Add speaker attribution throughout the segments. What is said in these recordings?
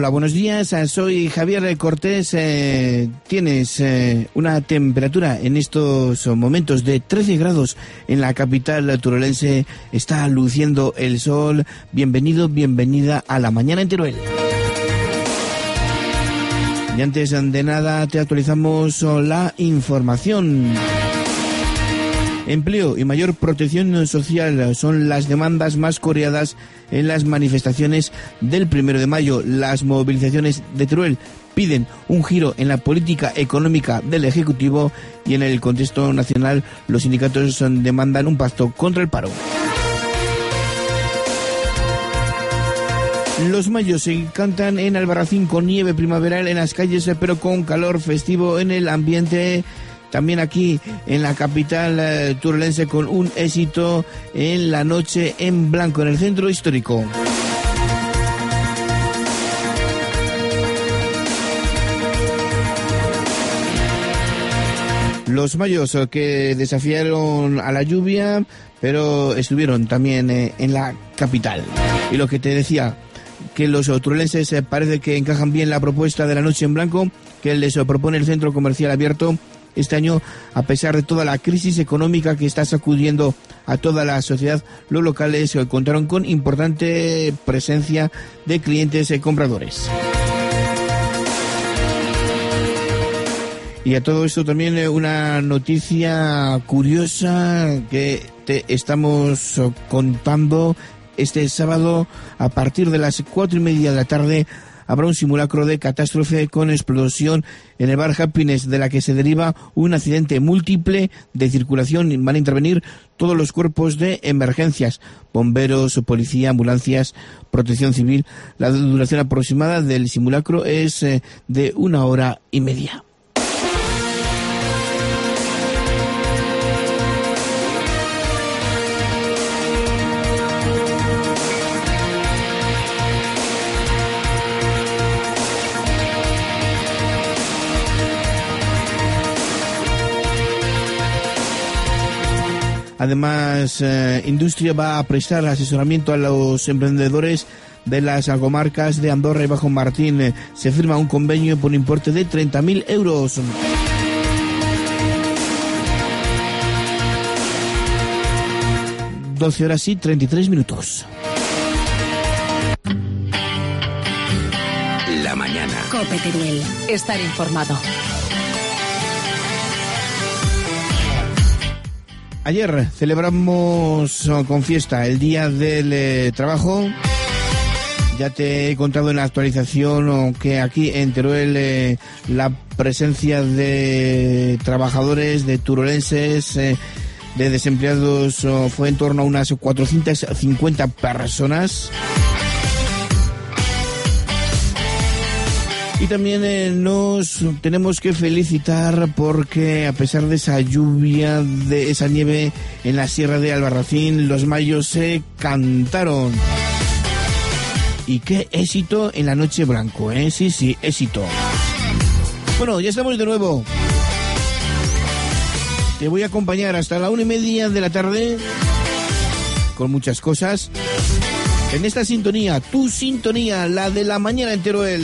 Speaker 1: Hola, buenos días, soy Javier Cortés. Tienes una temperatura en estos momentos de 13 grados en la capital turolense. Está luciendo el sol. Bienvenido, bienvenida a la mañana en Teruel. Y antes de nada te actualizamos la información. Empleo y mayor protección social son las demandas más coreadas en las manifestaciones del 1 de mayo. Las movilizaciones de Teruel piden un giro en la política económica del Ejecutivo y en el contexto nacional los sindicatos demandan un pacto contra el paro. Los mayos se cantan en Albarracín con nieve primaveral en las calles, pero con calor festivo en el ambiente. También aquí en la capital turolense con un éxito en la noche en blanco en el centro histórico. Los mayos que desafiaron a la lluvia, pero estuvieron también en la capital. Y lo que te decía, que los turolenses parece que encajan bien la propuesta de la noche en blanco que les propone el centro comercial abierto este año, a pesar de toda la crisis económica que está sacudiendo a toda la sociedad. Los locales contaron con importante presencia de clientes y compradores. Y a todo esto también una noticia curiosa que te estamos contando. Este sábado, a partir de las 4:30 de la tarde, habrá un simulacro de catástrofe con explosión en el bar Happiness, de la que se deriva un accidente múltiple de circulación. Van a intervenir todos los cuerpos de emergencias, bomberos, policía, ambulancias, protección civil. La duración aproximada del simulacro es de 1 hora y media. Además, Industria va a prestar asesoramiento a los emprendedores de las comarcas de Andorra y Bajo Martín. Se firma un convenio por un importe de 30.000 euros. Doce horas y 33 minutos.
Speaker 2: La mañana.
Speaker 3: COPE Teruel. Estar informado.
Speaker 1: Ayer celebramos con fiesta el Día del Trabajo. Ya te he contado en la actualización que aquí en Teruel la presencia de trabajadores, de turolenses, de desempleados fue en torno a unas 450 personas. Y también nos tenemos que felicitar porque a pesar de esa lluvia, de esa nieve en la sierra de Albarracín, los mayos se cantaron. Y qué éxito en la noche blanco, ¿eh? Sí, éxito. Bueno, ya estamos de nuevo. Te voy a acompañar hasta la 1:30 de la tarde con muchas cosas. En esta sintonía, tu sintonía, la de la mañana en Teruel.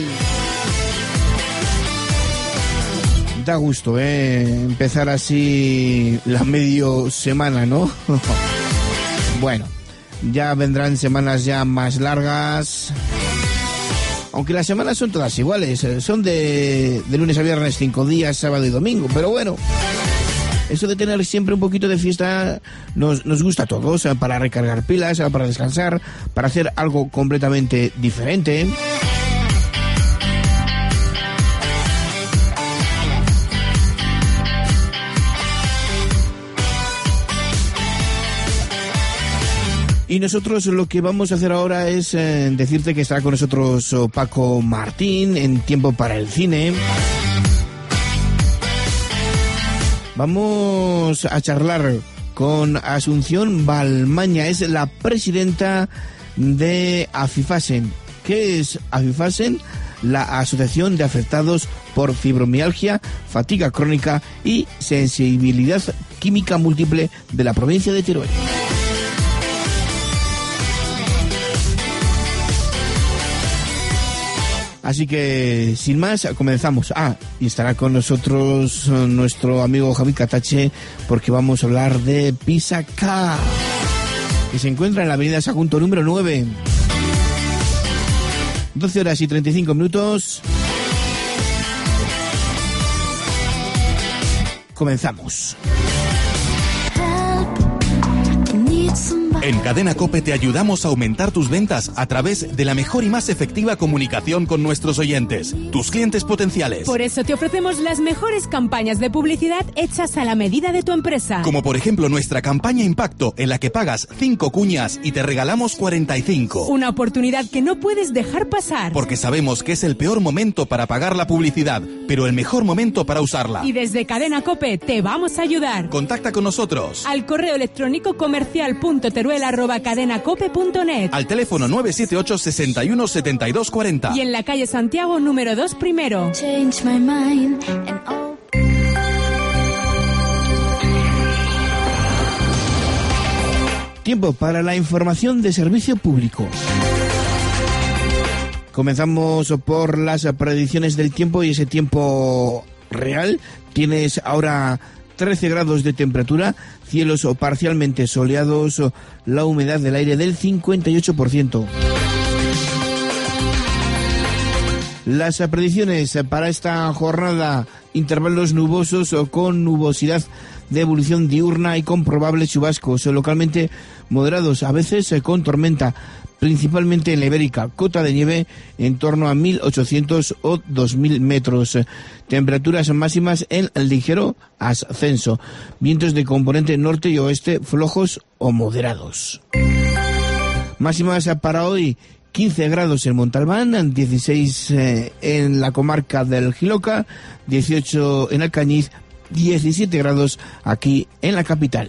Speaker 1: Da gusto, empezar así la medio semana, ¿no? Bueno, ya vendrán semanas ya más largas. Aunque las semanas son todas iguales, son de lunes a viernes, 5 días, sábado y domingo. Pero bueno, eso de tener siempre un poquito de fiesta nos gusta a todos, para recargar pilas, para descansar, para hacer algo completamente diferente. Y nosotros lo que vamos a hacer ahora es decirte que estará con nosotros Paco Martín en Tiempo para el Cine. Vamos a charlar con Asunción Balmaña, es la presidenta de Afifasen. ¿Qué es Afifasen? La Asociación de Afectados por Fibromialgia, Fatiga Crónica y Sensibilidad Química Múltiple de la provincia de Teruel. Así que, sin más, comenzamos. Y estará con nosotros nuestro amigo Javi Catache, porque vamos a hablar de Pisacá, que se encuentra en la avenida Sagunto número 9. 12 horas y 35 minutos. Comenzamos.
Speaker 2: En Cadena COPE te ayudamos a aumentar tus ventas a través de la mejor y más efectiva comunicación con nuestros oyentes, tus clientes potenciales.
Speaker 4: Por eso te ofrecemos las mejores campañas de publicidad hechas a la medida de tu empresa.
Speaker 2: Como por ejemplo nuestra campaña Impacto, en la que pagas 5 cuñas y te regalamos 45.
Speaker 4: Una oportunidad que no puedes dejar pasar.
Speaker 2: Porque sabemos que es el peor momento para pagar la publicidad, pero el mejor momento para usarla.
Speaker 4: Y desde Cadena COPE te vamos a ayudar.
Speaker 2: Contacta con nosotros.
Speaker 4: Al correo electrónico comercial.teruel@cadenacope.net.
Speaker 2: Al teléfono 978 61 72 40.
Speaker 4: Y en la calle Santiago número 2 primero.
Speaker 1: Tiempo para la información de servicio público. Comenzamos por las predicciones del tiempo y ese tiempo real. Tienes ahora 13 grados de temperatura, cielos parcialmente soleados, la humedad del aire del 58%. Las predicciones para esta jornada: intervalos nubosos o con nubosidad de evolución diurna y con probables chubascos, localmente moderados, a veces con tormenta, principalmente en la Ibérica. Cota de nieve en torno a 1.800 o 2.000 metros. Temperaturas máximas en ligero ascenso. Vientos de componente norte y oeste flojos o moderados. Máximas para hoy: 15 grados en Montalbán, 16 en la comarca del Jiloca, 18 en Alcañiz, 17 grados aquí en la capital.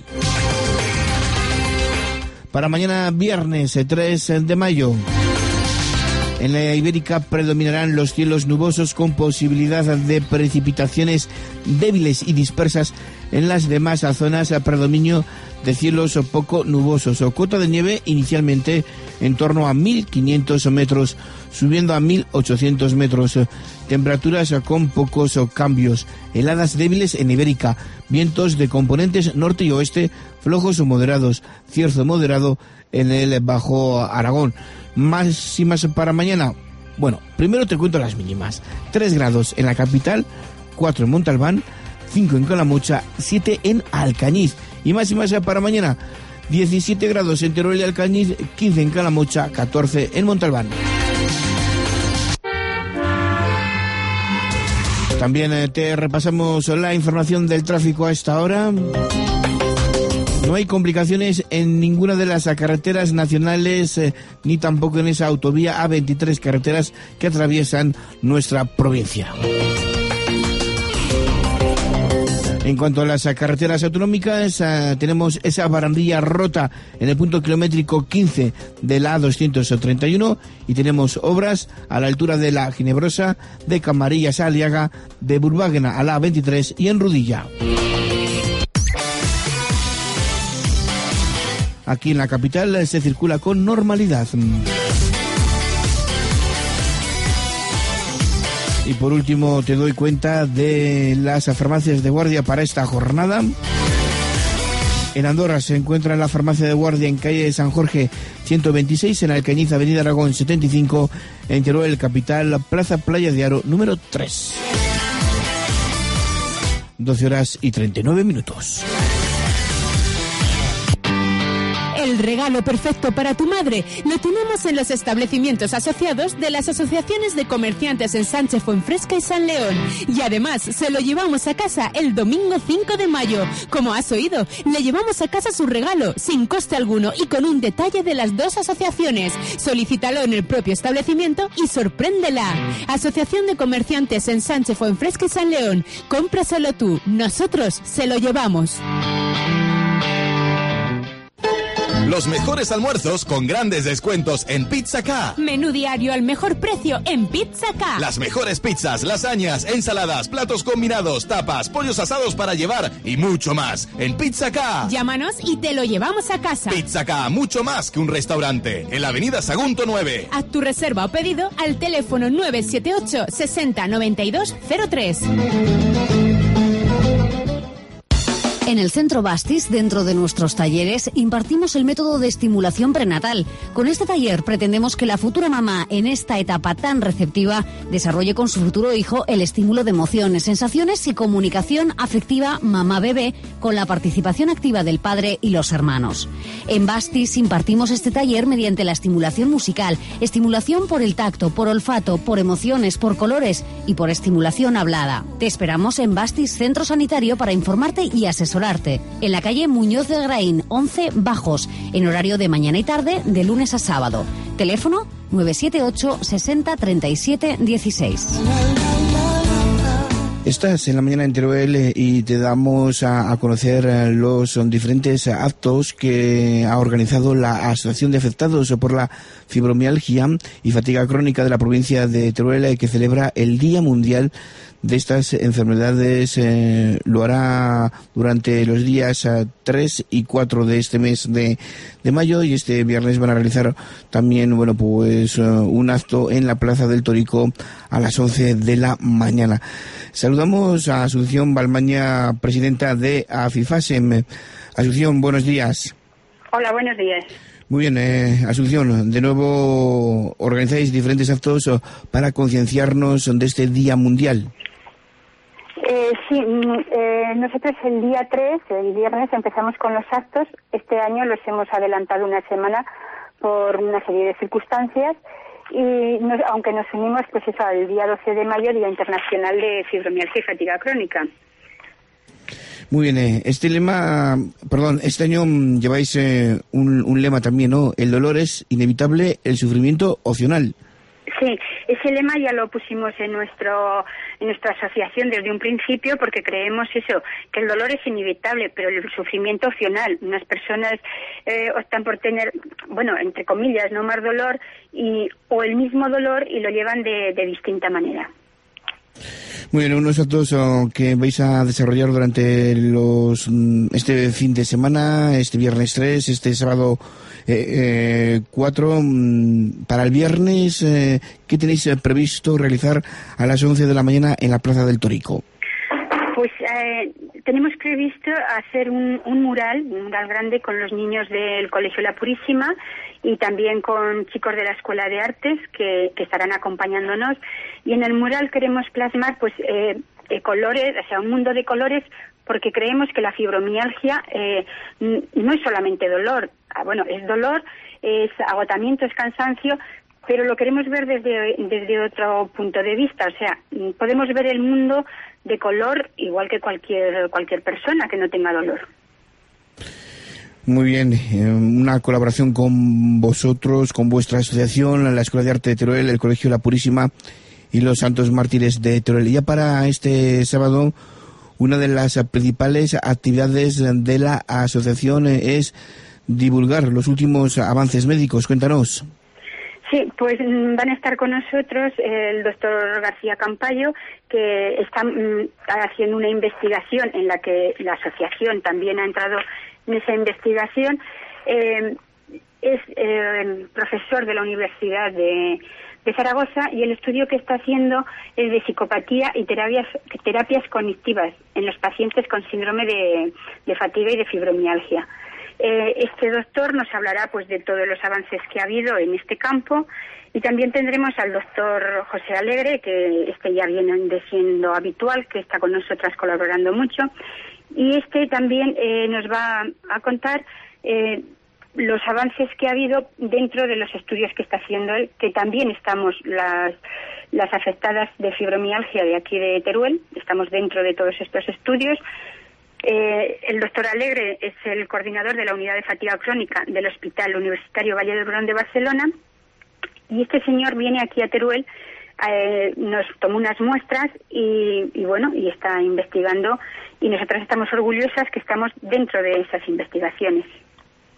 Speaker 1: Para mañana viernes 3 de mayo, en la Ibérica predominarán los cielos nubosos con posibilidad de precipitaciones débiles y dispersas. En las demás zonas, predominio de cielos poco nubosos. Cota de nieve inicialmente en torno a 1.500 metros, subiendo a 1.800 metros. Temperaturas con pocos cambios. Heladas débiles en Ibérica. Vientos de componentes norte y oeste flojos o moderados. Cierzo moderado en el Bajo Aragón. Máximas para mañana. Bueno, primero te cuento las mínimas. 3 grados en la capital, 4 en Montalbán, 5 en Calamocha, 7 en Alcañiz. Y máximas para mañana: 17 grados en Teruel y Alcañiz, 15 en Calamocha, 14 en Montalbán. También te repasamos la información del tráfico a esta hora. No hay complicaciones en ninguna de las carreteras nacionales, ni tampoco en esa autovía A23, carreteras que atraviesan nuestra provincia. En cuanto a las carreteras autonómicas, tenemos esa barandilla rota en el punto kilométrico 15 de la A231 y tenemos obras a la altura de la Ginebrosa, de Camarillas a Aliaga, de Burváguena a la A23 y en Rudilla. Aquí en la capital se circula con normalidad. Y por último te doy cuenta de las farmacias de guardia para esta jornada. En Andorra se encuentra la farmacia de guardia en calle San Jorge 126, en Alcañiz, avenida Aragón 75, en Teruel, capital, Plaza Playa de Aro, número 3. 12 horas y 39 minutos.
Speaker 4: El regalo perfecto para tu madre lo tenemos en los establecimientos asociados de las asociaciones de comerciantes en Sánchez Fuenfresca y San León. Y además se lo llevamos a casa el domingo 5 de mayo. Como has oído, le llevamos a casa su regalo sin coste alguno y con un detalle de las dos asociaciones. Solicítalo en el propio establecimiento y sorpréndela. Asociación de Comerciantes en Sánchez Fuenfresca y San León. Cómpraselo tú, nosotros se lo llevamos.
Speaker 2: Los mejores almuerzos con grandes descuentos en Pizza K.
Speaker 4: Menú diario al mejor precio en Pizza K.
Speaker 2: Las mejores pizzas, lasañas, ensaladas, platos combinados, tapas, pollos asados para llevar y mucho más en Pizza K.
Speaker 4: Llámanos y te lo llevamos a casa.
Speaker 2: Pizza K, mucho más que un restaurante. En la avenida Sagunto 9.
Speaker 4: Haz tu reserva o pedido al teléfono 978 60 92 03.
Speaker 5: En el Centro Bastis, dentro de nuestros talleres, impartimos el método de estimulación prenatal. Con este taller pretendemos que la futura mamá, en esta etapa tan receptiva, desarrolle con su futuro hijo el estímulo de emociones, sensaciones y comunicación afectiva mamá-bebé, con la participación activa del padre y los hermanos. En Bastis impartimos este taller mediante la estimulación musical, estimulación por el tacto, por olfato, por emociones, por colores y por estimulación hablada. Te esperamos en Bastis Centro Sanitario para informarte y asesorarte. En la calle Muñoz de Graín, 11 Bajos, en horario de mañana y tarde, de lunes a sábado. Teléfono 978 60 37 16.
Speaker 1: Estás en la mañana en Teruel y te damos a conocer los diferentes actos que ha organizado la Asociación de Afectados por la Fibromialgia y Fatiga Crónica de la provincia de Teruel, que celebra el Día Mundial de estas enfermedades. Lo hará durante los días 3 y 4 de este mes de mayo, y este viernes van a realizar también un acto en la Plaza del Torico a las 11 de la mañana. Saludamos a Asunción Balmaña, presidenta de AFIFASEM. Asunción, buenos días.
Speaker 6: Hola, buenos días.
Speaker 1: Muy bien, Asunción, de nuevo organizáis diferentes actos para concienciarnos de este Día Mundial.
Speaker 6: Sí, nosotros el día 3, el viernes, empezamos con los actos. Este año los hemos adelantado una semana por una serie de circunstancias, y aunque nos unimos al día 12 de mayo, Día Internacional de Fibromialgia y Fatiga Crónica.
Speaker 1: Muy bien, este año lleváis un lema también, ¿no? El dolor es inevitable, el sufrimiento opcional.
Speaker 6: Sí, ese lema ya lo pusimos en nuestra asociación desde un principio, porque creemos que el dolor es inevitable, pero el sufrimiento opcional. Unas personas optan por tener, entre comillas, no más dolor o el mismo dolor, y lo llevan de distinta manera.
Speaker 1: Muy bien, unos actos que vais a desarrollar durante este fin de semana, este viernes 3, este sábado 4. Para el viernes, ¿qué tenéis previsto realizar a las 11 de la mañana en la Plaza del Torico?
Speaker 6: Pues tenemos previsto hacer un mural grande con los niños del Colegio La Purísima y también con chicos de la Escuela de Artes que estarán acompañándonos. Y en el mural queremos plasmar colores, un mundo de colores, porque creemos que la fibromialgia no es solamente dolor. Es dolor, es agotamiento, es cansancio, pero lo queremos ver desde otro punto de vista. Podemos ver el mundo de color igual que cualquier persona que no tenga dolor.
Speaker 1: Muy bien, una colaboración con vosotros, con vuestra asociación, la Escuela de Arte de Teruel, el Colegio La Purísima y los Santos Mártires de Teruel. Y ya para este sábado, una de las principales actividades de la asociación es divulgar los últimos avances médicos. Cuéntanos.
Speaker 6: Sí, pues van a estar con nosotros el doctor García Campayo, que está haciendo una investigación en la que la asociación también ha entrado en esa investigación. Es profesor de la Universidad de Zaragoza, y el estudio que está haciendo es de psicopatía y terapias cognitivas en los pacientes con síndrome de fatiga y de fibromialgia. Este doctor nos hablará de todos los avances que ha habido en este campo, y también tendremos al doctor José Alegre, que ya viene siendo habitual, que está con nosotras colaborando mucho, y también nos va a contar los avances que ha habido dentro de los estudios que está haciendo él, que también estamos las afectadas de fibromialgia de aquí de Teruel, estamos dentro de todos estos estudios. El doctor Alegre es el coordinador de la unidad de fatiga crónica del Hospital Universitario Vall d'Hebron de Barcelona, y este señor viene aquí a Teruel, nos tomó unas muestras y está investigando, y nosotras estamos orgullosas que estamos dentro de esas investigaciones.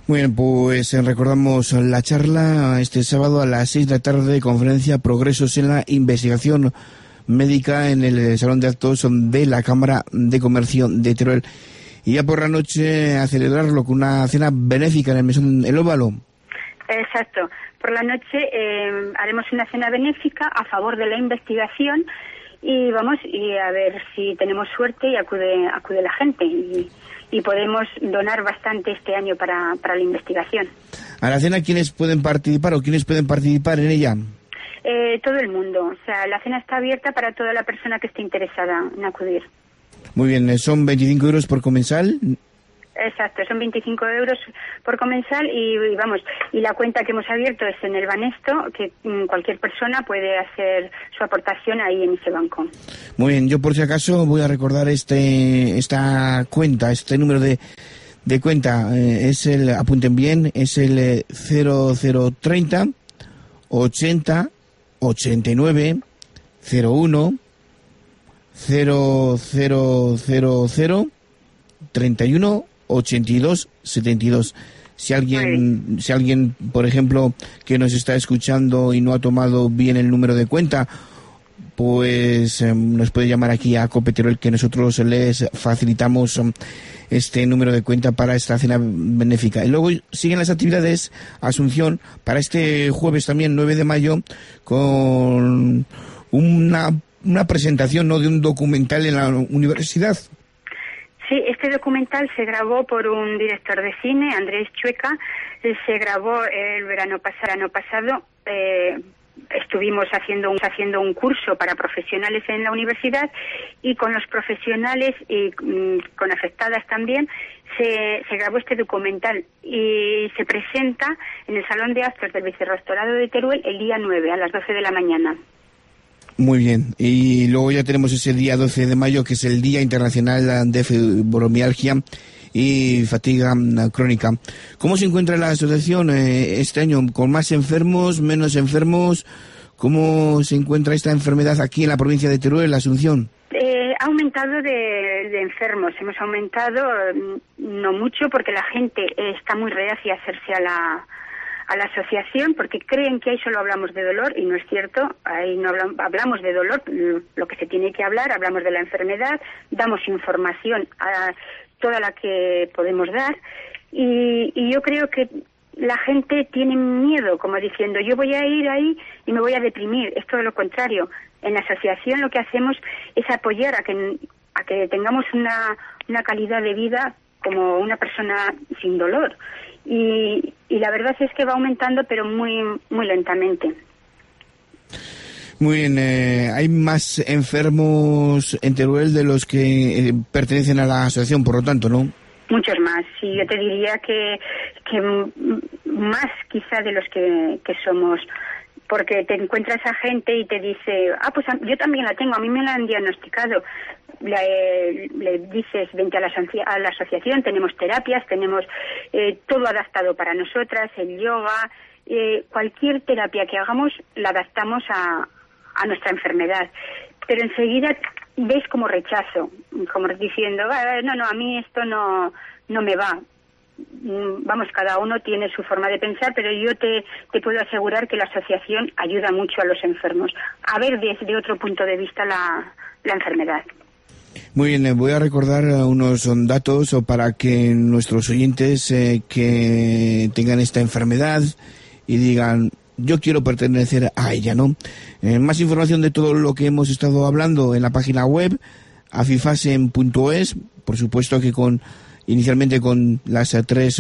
Speaker 1: Muy bien, pues recordamos la charla este sábado a las 6 de la tarde, conferencia Progresos en la Investigación Médica en el Salón de Actos de la Cámara de Comercio de Teruel. Y ya por la noche a celebrarlo con una cena benéfica en el Mesón El Óvalo.
Speaker 6: Exacto. Por la noche haremos una cena benéfica a favor de la investigación y vamos y a ver si tenemos suerte y acude la gente y podemos donar bastante este año para la investigación.
Speaker 1: ¿A la cena quiénes pueden participar o quiénes pueden participar en ella?
Speaker 6: Todo el mundo. O sea, la cena está abierta para toda la persona que esté interesada en acudir.
Speaker 1: Muy bien, son 25 euros por comensal.
Speaker 6: Exacto, son 25 euros por comensal y vamos, y la cuenta que hemos abierto es en el Banesto, que cualquier persona puede hacer su aportación ahí en ese banco.
Speaker 1: Muy bien, yo por si acaso voy a recordar esta cuenta, este número de cuenta, apunten bien, es el 0030 80 89 01 0000 31 82 72. Si alguien, por ejemplo, que nos está escuchando y no ha tomado bien el número de cuenta, pues nos puede llamar aquí a COPE Teruel, que nosotros les facilitamos este número de cuenta para esta cena benéfica. Y luego siguen las actividades, Asunción, para este jueves también, 9 de mayo, con una presentación, ¿no?, de un documental en la universidad.
Speaker 6: Sí, este documental se grabó por un director de cine, Andrés Chueca. Se grabó el verano pasado. Estuvimos haciendo un curso para profesionales en la universidad y con los profesionales y con afectadas también se grabó este documental y se presenta en el Salón de Actos del Vicerrectorado de Teruel el día 9 a las 12 de la mañana.
Speaker 1: Muy bien, y luego ya tenemos ese día 12 de mayo, que es el Día Internacional de Fibromialgia y Fatiga Crónica. ¿Cómo se encuentra la asociación este año? ¿Con más enfermos, menos enfermos? ¿Cómo se encuentra esta enfermedad aquí en la provincia de Teruel, Asunción?
Speaker 6: Ha aumentado de enfermos, hemos aumentado no mucho porque la gente está muy reacia a hacerse a la asociación porque creen que ahí solo hablamos de dolor y no es cierto, ahí no hablamos de dolor, lo que se tiene que hablar, hablamos de la enfermedad, damos información a toda la que podemos dar y yo creo que la gente tiene miedo, como diciendo yo voy a ir ahí y me voy a deprimir, es todo lo contrario. En la asociación lo que hacemos es apoyar a que tengamos una calidad de vida como una persona sin dolor. Y la verdad es que va aumentando, pero muy muy lentamente.
Speaker 1: Muy bien, hay más enfermos en Teruel de los que pertenecen a la asociación, por lo tanto, ¿no? Muchos
Speaker 6: más, sí, yo te diría que más quizá de los que somos, porque te encuentras a gente y te dice, pues yo también la tengo, a mí me la han diagnosticado. Le dices, vente a la asociación, tenemos terapias, tenemos todo adaptado para nosotras, el yoga, cualquier terapia que hagamos la adaptamos a nuestra enfermedad. Pero enseguida ves como rechazo, como diciendo, no, a mí esto no me va. Vamos, cada uno tiene su forma de pensar, pero yo te puedo asegurar que la asociación ayuda mucho a los enfermos a ver desde otro punto de vista la enfermedad.
Speaker 1: Muy bien, voy a recordar unos datos para que nuestros oyentes que tengan esta enfermedad y digan, yo quiero pertenecer a ella, ¿no? Más información de todo lo que hemos estado hablando en la página web, afifasen.es, por supuesto que inicialmente con las 3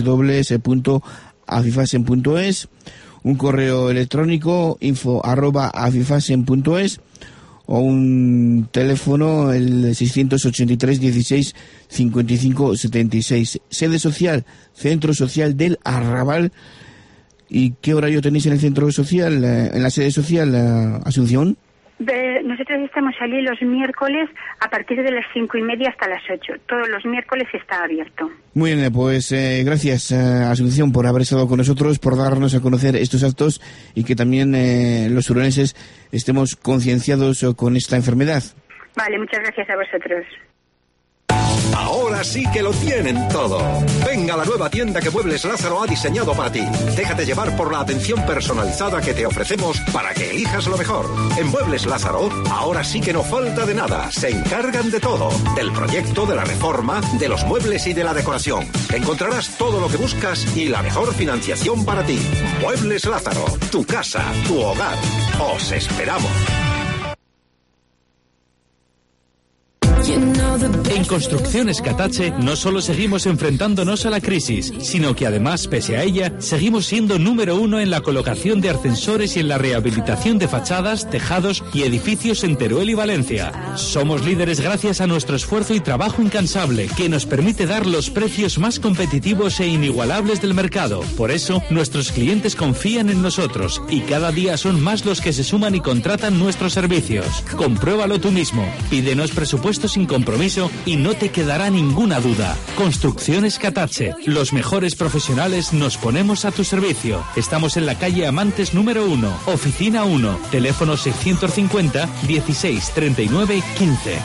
Speaker 1: www.afifasen.es, un correo electrónico info@afifasen.es o un teléfono, el 683 16 55 76. Sede social, Centro Social del Arrabal. ¿Y qué horario tenéis en el centro social, en la sede social, Asunción?
Speaker 6: Nosotros estamos allí los miércoles a partir de las 5:30 hasta las 8. Todos los miércoles está abierto.
Speaker 1: Muy bien, pues gracias, Asunción, por haber estado con nosotros, por darnos a conocer estos actos y que también los turolenses estemos concienciados con esta enfermedad.
Speaker 6: Vale, muchas gracias a vosotros.
Speaker 7: Ahora sí que lo tienen todo. Venga a la nueva tienda que Muebles Lázaro ha diseñado para ti. Déjate llevar por la atención personalizada que te ofrecemos para que elijas lo mejor. En Muebles Lázaro, ahora sí que no falta de nada. Se encargan de todo. Del proyecto, de la reforma, de los muebles y de la decoración. Encontrarás todo lo que buscas y la mejor financiación para ti. Muebles Lázaro. Tu casa, tu hogar. Os esperamos.
Speaker 8: En Construcciones Catache no solo seguimos enfrentándonos a la crisis, sino que además, pese a ella, seguimos siendo número 1 en la colocación de ascensores y en la rehabilitación de fachadas, tejados y edificios en Teruel y Valencia. Somos líderes gracias a nuestro esfuerzo y trabajo incansable, que nos permite dar los precios más competitivos e inigualables del mercado. Por eso, nuestros clientes confían en nosotros y cada día son más los que se suman y contratan nuestros servicios. Compruébalo tú mismo. Pídenos presupuestos sin compromiso y no te quedará ninguna duda. Construcciones Catache, los mejores profesionales nos ponemos a tu servicio. Estamos en la calle Amantes número 1, oficina 1, teléfono 650 16 39 15.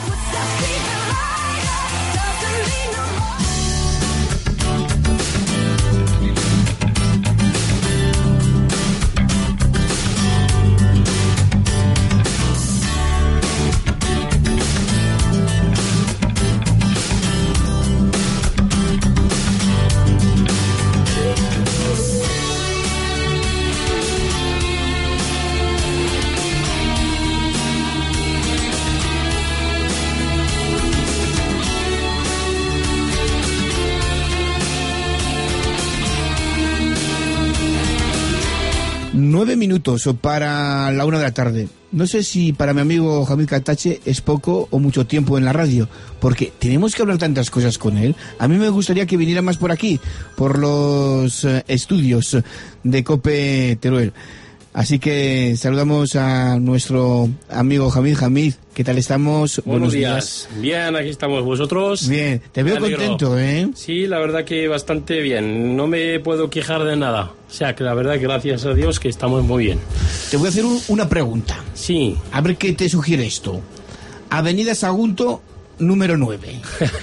Speaker 1: Minutos para la 1 de la tarde. No sé si para mi amigo Hamid Catache es poco o mucho tiempo en la radio, porque tenemos que hablar tantas cosas con él. A mí me gustaría que viniera más por aquí, por los estudios de COPE Teruel. Así que saludamos a nuestro amigo Hamid. Hamid, ¿qué tal estamos?
Speaker 9: Buenos días. Bien, aquí estamos. ¿Vosotros?
Speaker 1: Bien, te veo contento, ¿eh?
Speaker 9: Sí, la verdad que bastante bien. No me puedo quejar de nada. O sea, que la verdad que gracias a Dios que estamos muy bien.
Speaker 1: Te voy a hacer una pregunta.
Speaker 9: Sí.
Speaker 1: A ver qué te sugiere esto. Avenida Sagunto, número 9.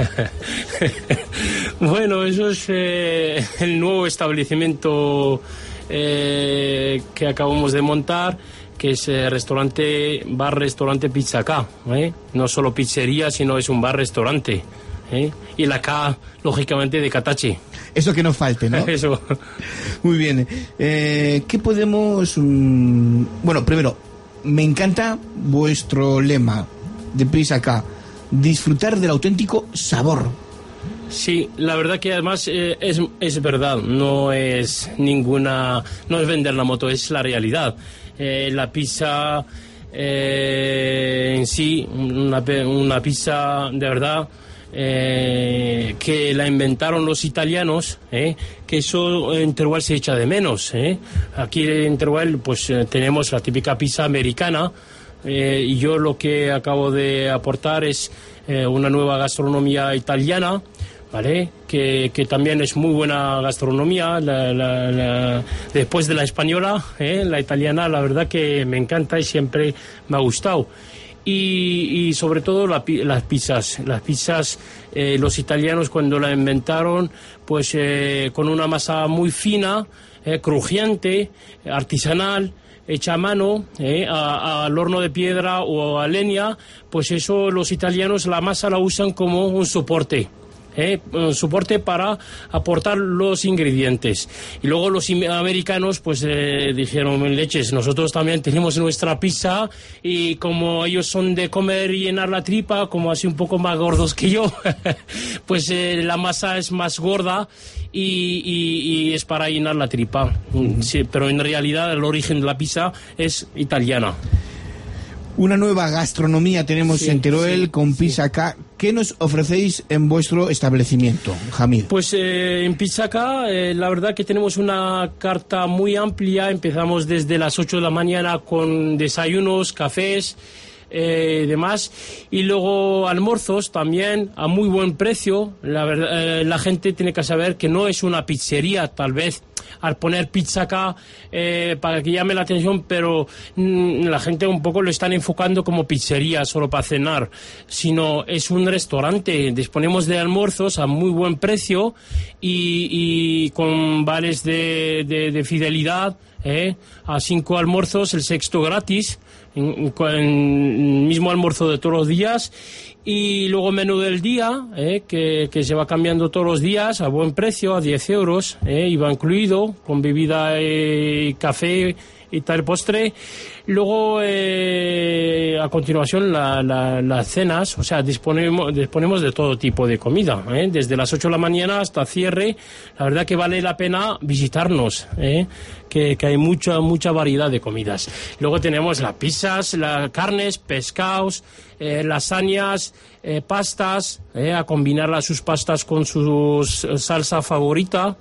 Speaker 9: Bueno, eso es el nuevo establecimiento que acabamos de montar, que es bar-restaurante Pizza K, no solo pizzería, sino es un bar-restaurante, y la K, lógicamente, de Catache.
Speaker 1: Eso que no falte, ¿no?
Speaker 9: Eso.
Speaker 1: Muy bien. ¿Qué podemos...? Bueno, primero, me encanta vuestro lema de Pizza K, disfrutar del auténtico sabor.
Speaker 9: Sí, la verdad que además es verdad, no es vender la moto, es la realidad. La pizza en sí, una pizza de verdad que la inventaron los italianos, que eso en Teruel se echa de menos. Aquí en Teruel pues tenemos la típica pizza americana, y yo lo que acabo de aportar es una nueva gastronomía italiana, ¿vale? Que también es muy buena gastronomía, después de la española, la italiana, la verdad que me encanta y siempre me ha gustado. Y sobre todo las pizzas, los italianos cuando la inventaron, pues con una masa muy fina, crujiente, artesanal, hecha a mano, al horno de piedra o a leña, pues eso los italianos la masa la usan como un soporte. Un soporte para aportar los ingredientes. Y luego los americanos pues dijeron, leches, nosotros también tenemos nuestra pizza, y como ellos son de comer y llenar la tripa, como así un poco más gordos que yo, pues la masa es más gorda y es para llenar la tripa. Sí, pero en realidad el origen de la pizza es italiana.
Speaker 1: Una nueva gastronomía tenemos en Teruel con Pizza K. ¿Qué nos ofrecéis en vuestro establecimiento, Hamid?
Speaker 9: Pues en Pizza K la verdad que tenemos una carta muy amplia. Empezamos desde las 8 de la mañana con desayunos, cafés, demás. Y luego almuerzos también a muy buen precio. La verdad, la gente tiene que saber que no es una pizzería, tal vez al poner pizza acá para que llame la atención, pero la gente un poco lo están enfocando como pizzería solo para cenar, sino es un restaurante. Disponemos de almuerzos a muy buen precio y con vales de fidelidad, a 5 almuerzos, el sexto gratis, con el mismo almuerzo de todos los días. Y luego menú del día, que se va cambiando todos los días a buen precio, a 10 euros, y va incluido con bebida, café y tal postre. Luego, a continuación, las cenas, o sea, disponemos de todo tipo de comida, desde las 8 de la mañana hasta cierre. La verdad que vale la pena visitarnos, que hay mucha variedad de comidas. Luego tenemos las pizzas, las carnes, pescados, lasañas, pastas, a combinar sus pastas con su salsa favorita.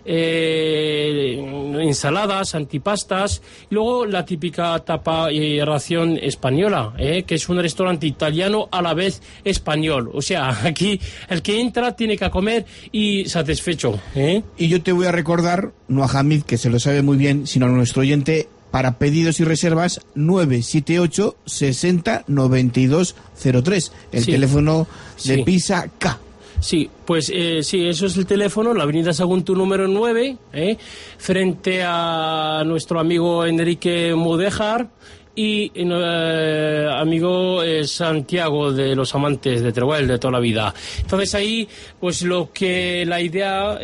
Speaker 9: Ensaladas, antipastas, y luego la típica tapa y ración española, que es un restaurante italiano a la vez español. O sea, aquí el que entra tiene que comer y satisfecho.
Speaker 1: Y yo te voy a recordar, no a Hamid, que se lo sabe muy bien, sino a nuestro oyente, para pedidos y reservas, 978 60 92 03, el teléfono de Pisa K.
Speaker 9: Sí, pues sí, eso es el teléfono, la avenida Sagunto número 9, frente a nuestro amigo Enrique Mudéjar y amigo Santiago de los amantes de Teruel de toda la vida. Entonces ahí, pues la idea,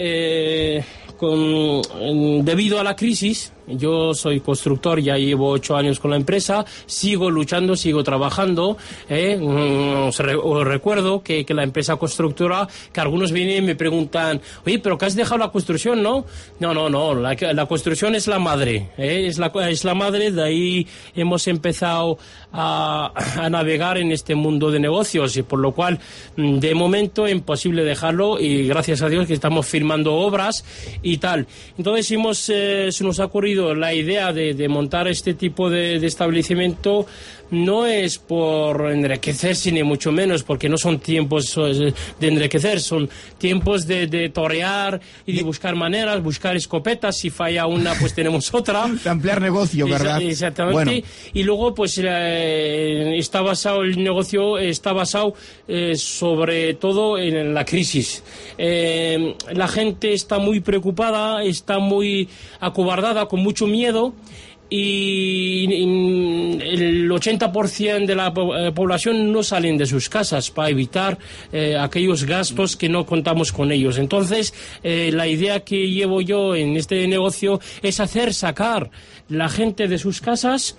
Speaker 9: debido a la crisis, yo soy constructor, ya llevo 8 años con la empresa, sigo luchando, sigo trabajando. Os recuerdo que la empresa constructora, que algunos vienen y me preguntan, oye, pero que has dejado la construcción, ¿no? No, la construcción es la madre, es la madre. De ahí hemos empezado a navegar en este mundo de negocios, y por lo cual de momento es imposible dejarlo, y gracias a Dios que estamos firmando obras y tal. Entonces se nos ha ocurrido la idea de montar este tipo de establecimiento. No es por enriquecerse ni mucho menos, porque no son tiempos de enriquecer, son tiempos de torear y de buscar maneras, buscar escopetas. Si falla una, pues tenemos otra.
Speaker 1: De ampliar negocio, ¿verdad?
Speaker 9: Exactamente.
Speaker 1: Bueno.
Speaker 9: Y luego, pues el negocio está basado sobre todo en la crisis. La gente está muy preocupada, está muy acobardada, con mucho miedo. Y el 80% de la población no salen de sus casas para evitar aquellos gastos que no contamos con ellos. Entonces, la idea que llevo yo en este negocio es hacer sacar la gente de sus casas,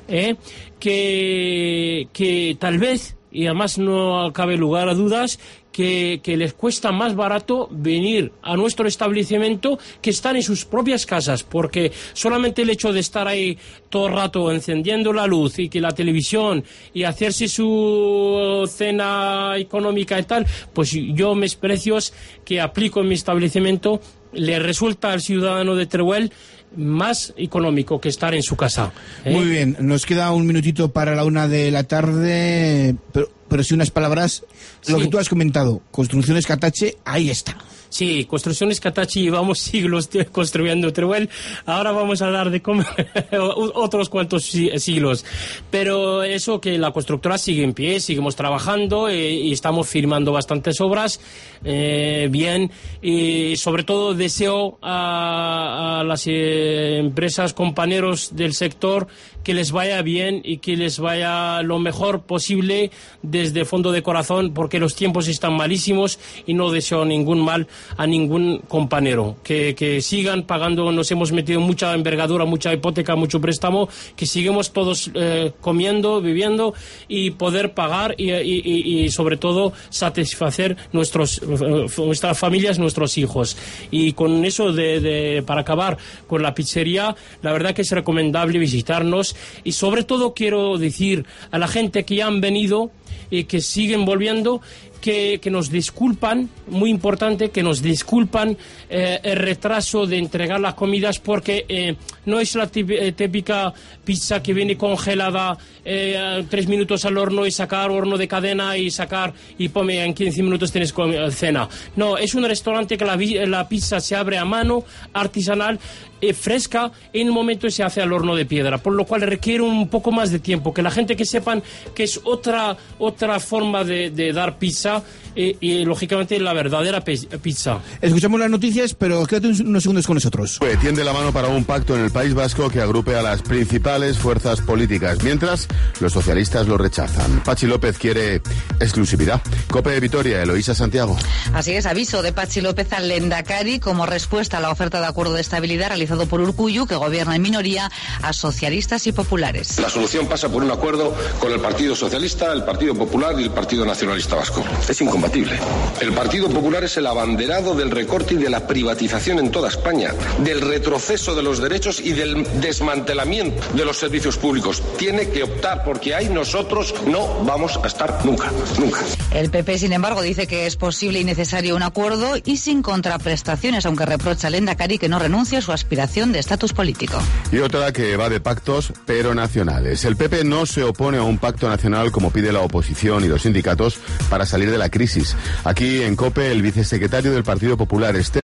Speaker 9: que tal vez, y además no cabe lugar a dudas, que les cuesta más barato venir a nuestro establecimiento que estar en sus propias casas, porque solamente el hecho de estar ahí todo el rato encendiendo la luz y que la televisión y hacerse su cena económica y tal, pues yo mis precios que aplico en mi establecimiento le resulta al ciudadano de Teruel más económico que estar en su casa.
Speaker 1: Muy bien, nos queda un minutito para la 1 de la tarde, pero sí unas palabras. Lo que tú has comentado, Construcciones Catache, ahí está.
Speaker 9: Sí, Construcciones Catache, llevamos siglos construyendo Teruel, ahora vamos a hablar de otros cuantos siglos. Pero eso, que la constructora sigue en pie, seguimos trabajando y estamos firmando bastantes obras, bien, y sobre todo deseo a las empresas, compañeros del sector, que les vaya bien y que les vaya lo mejor posible desde fondo de corazón, porque los tiempos están malísimos y no deseo ningún mal a ningún compañero. Que sigan pagando, nos hemos metido mucha envergadura, mucha hipoteca, mucho préstamo, que sigamos todos comiendo, viviendo y poder pagar y sobre todo satisfacer nuestras familias, nuestros hijos. Y con eso para acabar con la pizzería, la verdad que es recomendable visitarnos, y sobre todo quiero decir a la gente que ya han venido y que siguen volviendo, que nos disculpan, muy importante, que nos disculpan el retraso de entregar las comidas, porque no es la típica pizza que viene congelada, 3 minutos al horno y sacar horno de cadena y sacar y pone en 15 minutos tienes cena. No, es un restaurante que la pizza se abre a mano, artesanal, fresca, en el momento se hace al horno de piedra, por lo cual requiere un poco más de tiempo, que la gente que sepan que es otra forma de dar pizza y lógicamente la verdadera pizza.
Speaker 1: Escuchamos las noticias, pero quédate unos segundos con nosotros.
Speaker 10: Tiende la mano para un pacto en el País Vasco que agrupe a las principales fuerzas políticas, mientras los socialistas lo rechazan. Patxi López quiere exclusividad. COPE de Vitoria, Eloísa Santiago.
Speaker 11: Así es, aviso de Patxi López al Lehendakari como respuesta a la oferta de acuerdo de estabilidad realizado por Urkullu, que gobierna en minoría, a socialistas y populares.
Speaker 12: La solución pasa por un acuerdo con el Partido Socialista, el Partido Popular y el Partido Nacionalista Vasco. Es incompatible. El Partido Popular es el abanderado del recorte y de la privatización en toda España, del retroceso de los derechos y del desmantelamiento de los servicios públicos. Tiene que optar, porque ahí nosotros no vamos a estar nunca, nunca.
Speaker 11: El PP, sin embargo, dice que es posible y necesario un acuerdo y sin contraprestaciones, aunque reprocha al Lehendakari que no renuncia a su aspiración de estatus político.
Speaker 10: Y otra que va de pactos, pero nacionales. El PP no se opone a un pacto nacional como pide la oposición y los sindicatos para salir de la crisis. Aquí en COPE, el vicesecretario del Partido Popular,